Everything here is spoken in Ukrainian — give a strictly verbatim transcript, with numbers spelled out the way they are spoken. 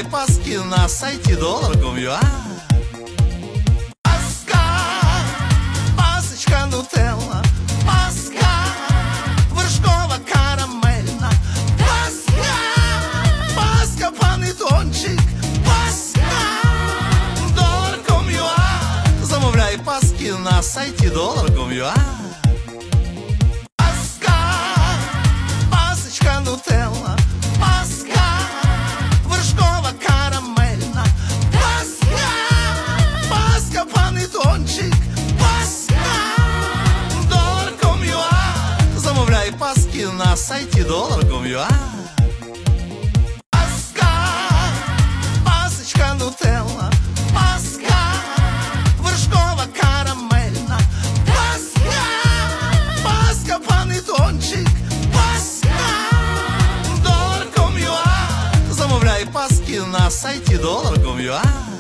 Замовляй паски на сайті долар крапка ком точка ю а. Паска, пасочка нутелла, паска, вершкова карамельна, паска, паска панетончик, паска, долар крапка ком точка ю а. Замовляй паски на сайті долар крапка ком точка ю а. Паска, пасочка нутелла, паска, вершкова карамельна, паска, паска панетончик, паска, долар крапка ком точка ю а. Замовляй паски на сайті долар крапка ком точка ю а. Паска, пасочка нутелла, паска, вершкова карамельна, паска, паска панетончик, паска, долар крапка ком точка ю а. Замовляй паски на сайті долар крапка ком точка ю а.